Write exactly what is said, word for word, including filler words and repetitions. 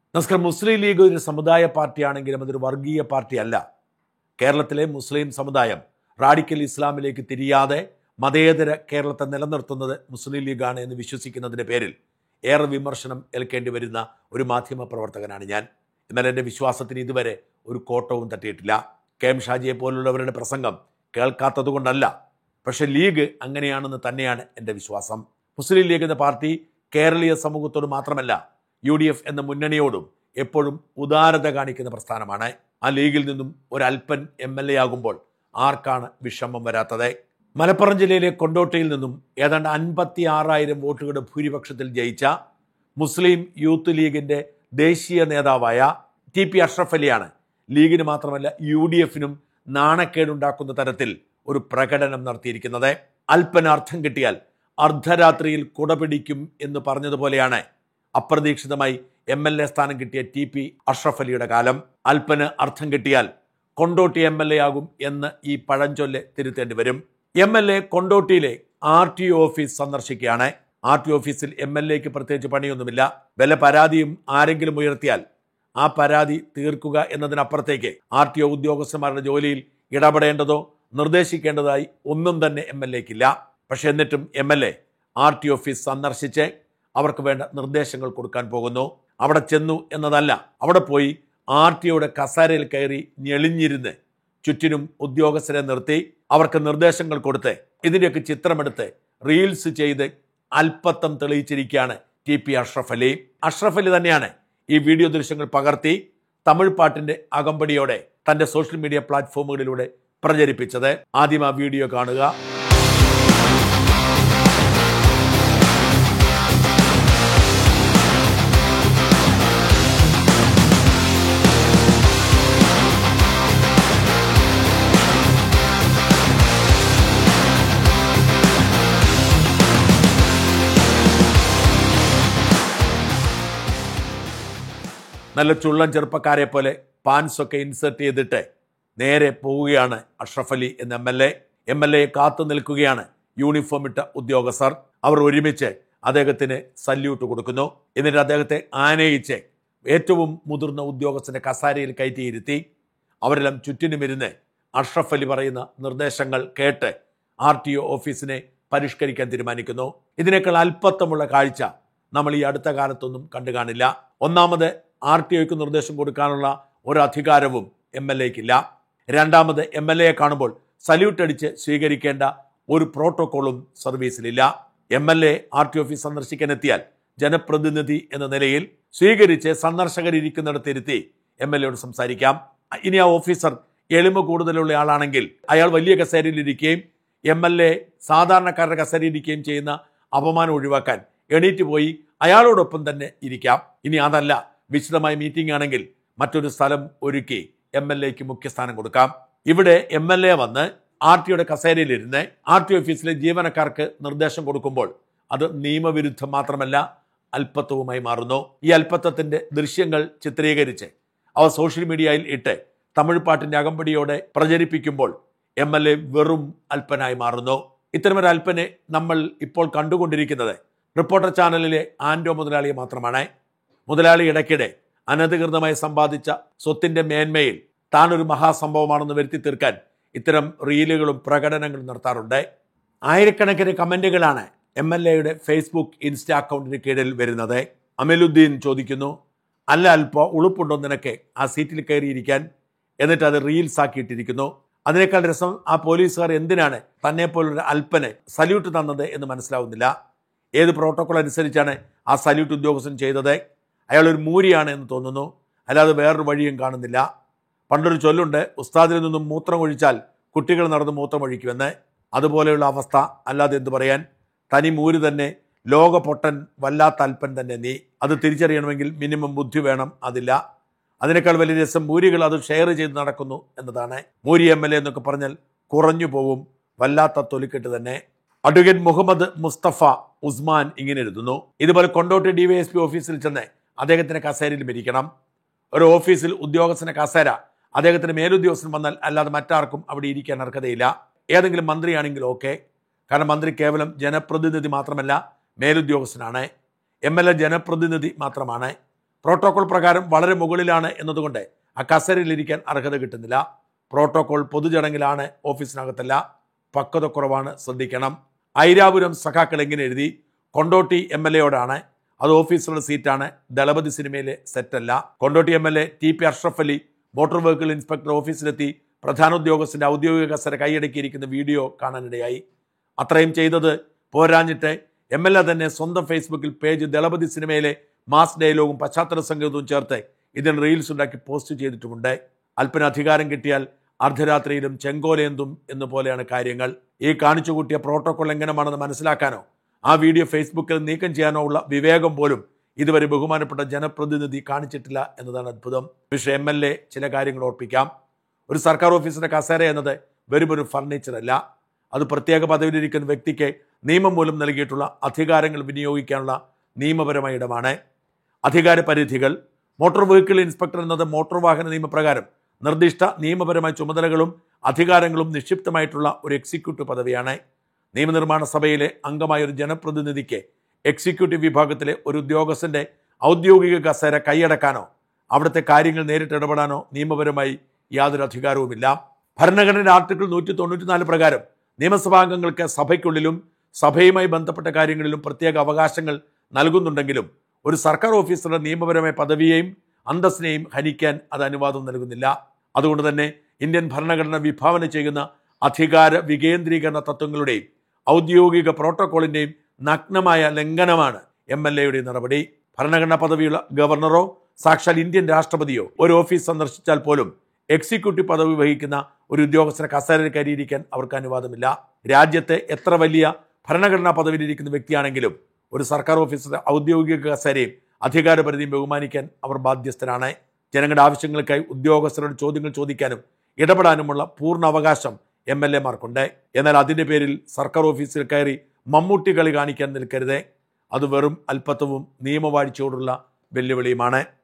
നമസ്കാരം. മുസ്ലിം ലീഗ് ഒരു സമുദായ പാർട്ടിയാണെങ്കിലും അതൊരു വർഗീയ പാർട്ടിയല്ല. കേരളത്തിലെ മുസ്ലിം സമുദായം റാഡിക്കൽ ഇസ്ലാമിലേക്ക് തിരിയാതെ മതേതര കേരളത്തെ നിലനിർത്തുന്നത് മുസ്ലിം ലീഗാണ് എന്ന് വിശ്വസിക്കുന്നതിൻ്റെ പേരിൽ ഏറെ വിമർശനം ഏൽക്കേണ്ടി വരുന്ന ഒരു മാധ്യമ പ്രവർത്തകനാണ് ഞാൻ. എന്നാൽ എൻ്റെ വിശ്വാസത്തിന് ഇതുവരെ ഒരു കോട്ടവും തട്ടിയിട്ടില്ല. കെ എം ഷാജിയെ പോലുള്ളവരുടെ പ്രസംഗം കേൾക്കാത്തതുകൊണ്ടല്ല, പക്ഷെ ലീഗ് അങ്ങനെയാണെന്ന് തന്നെയാണ് എൻ്റെ വിശ്വാസം. മുസ്ലിം ലീഗ് എന്ന പാർട്ടി കേരളീയ സമൂഹത്തോട് മാത്രമല്ല യു ഡി എഫ് എന്ന മുന്നണിയോടും എപ്പോഴും ഉദാരത കാണിക്കുന്ന പ്രസ്ഥാനമാണ്. ആ ലീഗിൽ നിന്നും ഒരൽപ്പൻ എം എൽ എ ആകുമ്പോൾ ആർക്കാണ് വിഷമം വരാത്തത്? മലപ്പുറം ജില്ലയിലെ കൊണ്ടോട്ടിയിൽ നിന്നും ഏതാണ്ട് അൻപത്തി ആറായിരം വോട്ടുകളുടെ ഭൂരിപക്ഷത്തിൽ ജയിച്ച മുസ്ലിം യൂത്ത് ലീഗിൻ്റെ ദേശീയ നേതാവായ ടി പി അഷ്റഫ് അലിയാണ് ലീഗിന് മാത്രമല്ല യു ഡി എഫിനും നാണക്കേടുണ്ടാക്കുന്ന തരത്തിൽ ഒരു പ്രകടനം നടത്തിയിരിക്കുന്നത്. അൽപ്പന് അർത്ഥം കിട്ടിയാൽ അർദ്ധരാത്രിയിൽ കുടപിടിക്കും എന്ന് പറഞ്ഞതുപോലെയാണ് അപ്രതീക്ഷിതമായി എം എൽ എ സ്ഥാനം കിട്ടിയ ടി പി അഷ്റഫ് അലിയുടെ കാലം. അൽപ്പന് അർത്ഥം കിട്ടിയാൽ കൊണ്ടോട്ടി എം എൽ എ ആകും എന്ന് ഈ പഴഞ്ചൊല്ല് തിരുത്തേണ്ടി വരും. എം എൽ എ കൊണ്ടോട്ടിയിലെ ആർ ടി ഒ ഓഫീസ് സന്ദർശിക്കുകയാണ്. ആർ ടി ഓഫീസിൽ എം എൽ എക്ക് പ്രത്യേകിച്ച് പണിയൊന്നുമില്ല. വല്ല പരാതിയും ആരെങ്കിലും ഉയർത്തിയാൽ ആ പരാതി തീർക്കുക എന്നതിനപ്പുറത്തേക്ക് ആർ ടി ഒ ഉദ്യോഗസ്ഥന്മാരുടെ ജോലിയിൽ ഇടപെടേണ്ടതോ നിർദ്ദേശിക്കേണ്ടതായി ഒന്നും തന്നെ എം എൽ എക്കില്ല. പക്ഷെ എന്നിട്ടും M L A R T office സന്ദർശിച്ച് അവർക്ക് വേണ്ട നിർദ്ദേശങ്ങൾ കൊടുക്കാൻ പോകുന്നു. അവിടെ ചെന്നു എന്നതല്ല, അവിടെ പോയി ആർ ടി ഒയുടെ കസേരയിൽ കയറി ഞെളിഞ്ഞിരുന്ന് ചുറ്റിനും ഉദ്യോഗസ്ഥരെ നിർത്തി അവർക്ക് നിർദ്ദേശങ്ങൾ കൊടുത്ത് ഇതിൻ്റെയൊക്കെ ചിത്രമെടുത്ത് റീൽസ് ചെയ്ത് അല്പത്തം തെളിയിച്ചിരിക്കുകയാണ് ടി പി അഷ്റഫ് അലി. അഷ്റഫ് അലി തന്നെയാണ് ഈ വീഡിയോ ദൃശ്യങ്ങൾ പകർത്തി തമിഴ് പാട്ടിൻ്റെ അകമ്പടിയോടെ തൻ്റെ സോഷ്യൽ മീഡിയ പ്ലാറ്റ്ഫോമുകളിലൂടെ പ്രചരിപ്പിച്ചത്. ആദ്യം ആ വീഡിയോ കാണുക. നല്ല ചുള്ളൻ ചെറുപ്പക്കാരെ പോലെ പാൻസൊക്കെ ഇൻസേർട്ട് ചെയ്തിട്ട് നേരെ പോവുകയാണ് അഷ്റഫ് അലി എന്ന M L A. M L എയെ കാത്തു നിൽക്കുകയാണ് യൂണിഫോം ഇട്ട ഉദ്യോഗസ്ഥർ. അവർ ഒരുമിച്ച് അദ്ദേഹത്തിന് സല്യൂട്ട് കൊടുക്കുന്നു. എന്നിട്ട് അദ്ദേഹത്തെ ആനയിച്ച് ഏറ്റവും മുതിർന്ന ഉദ്യോഗസ്ഥന്റെ കസാരയിൽ കയറ്റിയിരുത്തി അവരെല്ലാം ചുറ്റിനുമിരുന്ന് അഷ്റഫ് അലി പറയുന്ന നിർദ്ദേശങ്ങൾ കേട്ട് ആർ ടി ഒ ഓഫീസിനെ പരിഷ്കരിക്കാൻ തീരുമാനിക്കുന്നു. ഇതിനേക്കാൾ അല്പത്തമുള്ള കാഴ്ച നമ്മൾ ഈ അടുത്ത കാലത്തൊന്നും കണ്ടു കാണില്ല. ഒന്നാമത്, ആർ ടി ഒക്ക് നിർദ്ദേശം കൊടുക്കാനുള്ള ഒരു അധികാരവും എം എൽ എക്കില്ല. രണ്ടാമത്, എം എൽ എയെ കാണുമ്പോൾ സല്യൂട്ട് അടിച്ച് സ്വീകരിക്കേണ്ട ഒരു പ്രോട്ടോക്കോളും സർവീസിലില്ല. M L A R T office സന്ദർശിക്കാൻ എത്തിയാൽ ജനപ്രതിനിധി എന്ന നിലയിൽ സ്വീകരിച്ച് സന്ദർശകരിരിക്കുന്നിടത്തിരുത്തി എം എൽ എയോട് സംസാരിക്കാം. ഇനി ആ ഓഫീസർ എളിമ കൂടുതലുള്ള ആളാണെങ്കിൽ അയാൾ വലിയ കസേരയിലിരിക്കുകയും എം എൽ എ സാധാരണക്കാരുടെ കസേരയിരിക്കുകയും ചെയ്യുന്ന അപമാനം ഒഴിവാക്കാൻ എണീറ്റ് പോയി അയാളോടൊപ്പം തന്നെ ഇരിക്കാം. ഇനി അതല്ല, വിശദമായ മീറ്റിംഗ് ആണെങ്കിൽ മറ്റൊരു സ്ഥലം ഒരുക്കി എം എൽ എക്ക് മുഖ്യസ്ഥാനം കൊടുക്കാം. ഇവിടെ എം എൽ എ വന്ന് ആർ ടിയുടെ കസേരയിലിരുന്ന് ആർ ടി ഓഫീസിലെ ജീവനക്കാർക്ക് നിർദ്ദേശം കൊടുക്കുമ്പോൾ അത് നിയമവിരുദ്ധം മാത്രമല്ല അല്പത്വവുമായി മാറുന്നു. ഈ അല്പത്വത്തിന്റെ ദൃശ്യങ്ങൾ ചിത്രീകരിച്ച് അവ സോഷ്യൽ മീഡിയയിൽ ഇട്ട് തമിഴ് പാട്ടിന്റെ അകമ്പടിയോടെ പ്രചരിപ്പിക്കുമ്പോൾ എം എൽ എ വെറും അല്പനായി മാറുന്നു. ഇത്തരമൊരു അല്പനെ നമ്മൾ ഇപ്പോൾ കണ്ടുകൊണ്ടിരിക്കുന്നത് റിപ്പോർട്ടർ ചാനലിലെ ആൻഡോ മുതലാളിയെ മാത്രമാണ്. മുതലാളി ഇടയ്ക്കിടെ അനധികൃതമായി സമ്പാദിച്ച സ്വത്തിന്റെ മേന്മയിൽ താൻ ഒരു മഹാസംഭവമാണെന്ന് വരുത്തി തീർക്കാൻ ഇത്തരം റീലുകളും പ്രകടനങ്ങളും നടത്താറുണ്ട്. ആയിരക്കണക്കിന് കമന്റുകളാണ് എം എൽ എയുടെ ഫേസ്ബുക്ക് ഇൻസ്റ്റ അക്കൗണ്ടിന് കീഴിൽ വരുന്നത്. അമലുദ്ദീൻ ചോദിക്കുന്നു, അല്ല അല്പ ഉളുപ്പുണ്ടോ നിനക്ക് ആ സീറ്റിൽ കയറിയിരിക്കാൻ? എന്നിട്ട് അത് റീൽസ് ആക്കിയിട്ടിരിക്കുന്നു. അതിനേക്കാൾ രസം, ആ പോലീസുകാർ എന്തിനാണ് തന്നെ പോലൊരു അല്പന് സല്യൂട്ട് തന്നത് എന്ന് മനസ്സിലാവുന്നില്ല. ഏത് പ്രോട്ടോകോൾ അനുസരിച്ചാണ് ആ സല്യൂട്ട് ഉദ്യോഗസ്ഥൻ ചെയ്തത്? അയാൾ ഒരു മൂരിയാണ് എന്ന് തോന്നുന്നു, അല്ലാതെ വേറൊരു വഴിയും കാണുന്നില്ല. പണ്ടൊരു ചൊല്ലുണ്ട്, ഉസ്താദിൽ നിന്നും മൂത്രം ഒഴിച്ചാൽ കുട്ടികൾ നടന്ന് മൂത്രം ഒഴിക്കുമെന്ന്. അതുപോലെയുള്ള അവസ്ഥ, അല്ലാതെ എന്തു പറയാൻ? തനി മൂര് തന്നെ, ലോക പൊട്ടൻ, വല്ലാത്ത അല്പൻ തന്നെ നീ. അത് തിരിച്ചറിയണമെങ്കിൽ മിനിമം ബുദ്ധി വേണം, അതില്ല. അതിനേക്കാൾ വലിയ രസം മൂരികൾ അത് ഷെയർ ചെയ്ത് നടക്കുന്നു എന്നതാണ്. മൂരി എം എൽ എ എന്നൊക്കെ പറഞ്ഞാൽ കുറഞ്ഞു പോവും, വല്ലാത്ത തൊലിക്കെട്ട് തന്നെ. അഡ്വക്കേറ്റ് മുഹമ്മദ് മുസ്തഫ ഉസ്മാൻ ഇങ്ങനെ എഴുതുന്നു, ഇതുപോലെ Kondotty D Y S P ഓഫീസിൽ ചെന്ന് അദ്ദേഹത്തിന്റെ കസേരയിൽ ഇരിക്കണം. ഒരു ഓഫീസിൽ ഉദ്യോഗസ്ഥന്റെ കസേര അദ്ദേഹത്തിന് മേലുദ്യോഗസ്ഥൻ വന്നാൽ അല്ലാതെ മറ്റാർക്കും അവിടെ ഇരിക്കാൻ അർഹതയില്ല. ഏതെങ്കിലും മന്ത്രിയാണെങ്കിൽ ഓക്കെ, കാരണം മന്ത്രി കേവലം ജനപ്രതിനിധി മാത്രമല്ല മേലുദ്യോഗസ്ഥനാണ്. എം എൽ എ ജനപ്രതിനിധി മാത്രമാണ്. പ്രോട്ടോകോൾ പ്രകാരം വളരെ മുകളിലാണ് എന്നതുകൊണ്ട് ആ കസേരയിലിരിക്കാൻ അർഹത കിട്ടുന്നില്ല. പ്രോട്ടോകോൾ പൊതുചടങ്ങിലാണ്, ഓഫീസിനകത്തല്ല. പക്വത കുറവാണ്, ശ്രദ്ധിക്കണം. ഐരാപുരം സഖാക്കൾ എങ്ങനെ എഴുതി? കൊണ്ടോട്ടി എം എൽ എയോടാണ്. അത് ഓഫീസറുടെ സീറ്റാണ്, ദളപതി സിനിമയിലെ സെറ്റല്ല. Kondotty M L A T P Ashraf Ali motor vehicle inspector ഓഫീസിലെത്തി പ്രധാന ഉദ്യോഗസ്ഥന്റെ ഔദ്യോഗിക കസേര കൈയടക്കിയിരിക്കുന്ന വീഡിയോ കാണാനിടയായി. അത്രയും ചെയ്തത് പോരാഞ്ഞിട്ട് എം എൽ എ തന്നെ സ്വന്തം ഫേസ്ബുക്കിൽ പേജ് ദളപതി സിനിമയിലെ മാസ് ഡയലോഗും പശ്ചാത്തല സംഗീതവും ചേർത്ത് ഇതിന് റീൽസ് ഉണ്ടാക്കി പോസ്റ്റ് ചെയ്തിട്ടുമുണ്ട്. അല്പന അധികാരം കിട്ടിയാൽ അർദ്ധരാത്രിയിലും ചെങ്കോലേന്തും എന്നു പോലെയാണ് കാര്യങ്ങൾ. ഈ കാണിച്ചു കൂട്ടിയ പ്രോട്ടോകോൾ ലംഘനമാണെന്ന് മനസ്സിലാക്കാനോ ആ വീഡിയോ ഫേസ്ബുക്കിൽ നീക്കം ചെയ്യാനോ ഉള്ള വിവേകം പോലും ഇതുവരെ ബഹുമാനപ്പെട്ട ജനപ്രതിനിധി കാണിച്ചിട്ടില്ല എന്നതാണ് അത്ഭുതം. പക്ഷേ എം എൽ എ ചില കാര്യങ്ങൾ ഓർപ്പിക്കാം. ഒരു സർക്കാർ ഓഫീസിന്റെ കസേര എന്നത് വെറും ഒരു ഫർണിച്ചർ അല്ല. അത് പ്രത്യേക പദവിയിലിരിക്കുന്ന വ്യക്തിക്ക് നിയമം മൂലം നൽകിയിട്ടുള്ള അധികാരങ്ങൾ വിനിയോഗിക്കാനുള്ള നിയമപരമായ ഇടമാണ്. അധികാര പരിധികൾ: മോട്ടോർ വെഹിക്കിൾ ഇൻസ്പെക്ടർ എന്നത് മോട്ടോർ വാഹന നിയമപ്രകാരം നിർദ്ദിഷ്ട നിയമപരമായ ചുമതലകളും അധികാരങ്ങളും നിക്ഷിപ്തമായിട്ടുള്ള ഒരു എക്സിക്യൂട്ടീവ് പദവിയാണ്. നിയമനിർമ്മാണ സഭയിലെ അംഗമായ ഒരു ജനപ്രതിനിധിക്ക് എക്സിക്യൂട്ടീവ് വിഭാഗത്തിലെ ഒരു ഉദ്യോഗസ്ഥന്റെ ഔദ്യോഗിക കസേര കൈയടക്കാനോ അവിടുത്തെ കാര്യങ്ങൾ നേരിട്ട് ഇടപെടാനോ നിയമപരമായി യാതൊരു അധികാരവുമില്ല. ഭരണഘടനയുടെ ആർട്ടിക്കിൾ നൂറ്റി തൊണ്ണൂറ്റി നാല് പ്രകാരം നിയമസഭാംഗങ്ങൾക്ക് സഭയ്ക്കുള്ളിലും സഭയുമായി ബന്ധപ്പെട്ട കാര്യങ്ങളിലും പ്രത്യേക അവകാശങ്ങൾ നൽകുന്നുണ്ടെങ്കിലും ഒരു സർക്കാർ ഓഫീസറുടെ നിയമപരമായ പദവിയെയും അന്തസ്സിനെയും ഹനിക്കാൻ അത് അനുവാദം നൽകുന്നില്ല. അതുകൊണ്ട് തന്നെ ഇന്ത്യൻ ഭരണഘടന വിഭാവന ചെയ്യുന്ന അധികാര വികേന്ദ്രീകരണ തത്വങ്ങളുടെയും ഔദ്യോഗിക പ്രോട്ടോകോളിന്റെയും നഗ്നമായ ലംഘനമാണ് എം എൽ എയുടെ നടപടി. ഭരണഘടനാ പദവിയുള്ള ഗവർണറോ സാക്ഷാൽ ഇന്ത്യൻ രാഷ്ട്രപതിയോ ഒരു ഓഫീസ് സന്ദർശിച്ചാൽ പോലും എക്സിക്യൂട്ടീവ് പദവി വഹിക്കുന്ന ഒരു ഉദ്യോഗസ്ഥനെ കസേരയിൽ കയറിയിരിക്കാൻ അവർക്ക് അനുവാദമില്ല. രാജ്യത്തെ എത്ര വലിയ ഭരണഘടനാ പദവിയിലിരിക്കുന്ന വ്യക്തിയാണെങ്കിലും ഒരു സർക്കാർ ഓഫീസറുടെ ഔദ്യോഗിക കസേരയും അധികാരപരിധിയും ബഹുമാനിക്കാൻ അവർ ബാധ്യസ്ഥരാണ്. ജനങ്ങളുടെ ആവശ്യങ്ങൾക്കായി ഉദ്യോഗസ്ഥരുടെ ചോദ്യങ്ങൾ ചോദിക്കാനും ഇടപെടാനുമുള്ള പൂർണ്ണ അവകാശം എം എൽ എമാർക്കുണ്ട്. എന്നാൽ അതിൻ്റെ പേരിൽ സർക്കാർ ഓഫീസിൽ കയറി മമ്മൂട്ടി കളി കാണിക്കാൻ നിൽക്കരുത്. അത് വെറും അല്പത്വവും നിയമവാഴ്ചയോടുള്ള വെല്ലുവിളിയുമാണ്.